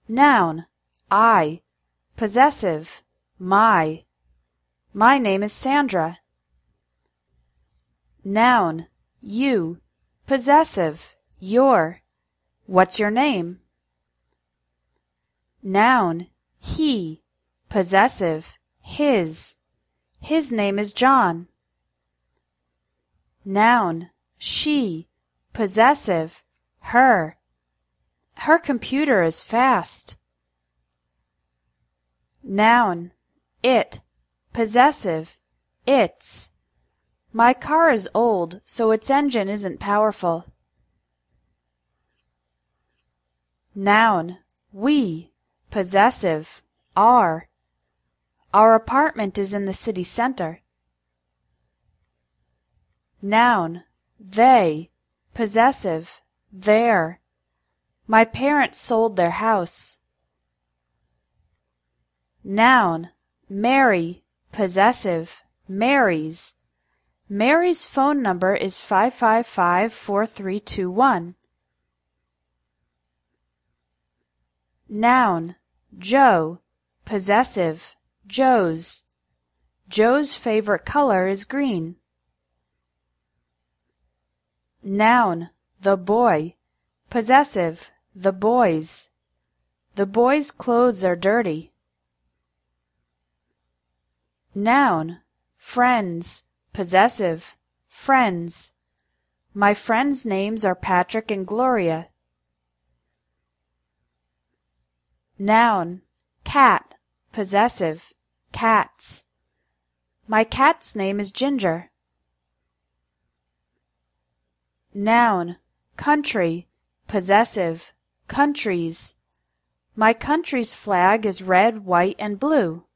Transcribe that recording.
Noun, I. Possessive, my. My name is Sandra. Noun, you. Possessive, your. What's your name? Noun, he. Possessive, his. His name is John. Noun, she. Possessive, her. Her computer is fast. Noun, it. Possessive, its. My car is old, so its engine isn't powerful. Noun, we. Possessive, our. Our apartment is in the city center. Noun, they. Possessive, their. My parents sold their house. Noun, Mary. Possessive, Mary's. Mary's phone number is 555-4321. Noun, Joe. Possessive, Joe's. Joe's favorite color is green. Noun, the boy. Possessive, the boy's. The boy's clothes are dirty. Noun, friends. Possessive, friends. My friends' names are Patrick and Gloria. Noun, cat. Possessive, cats. My cat's name is Ginger. Noun, country. Possessive, countries. My country's flag is red, white, and blue.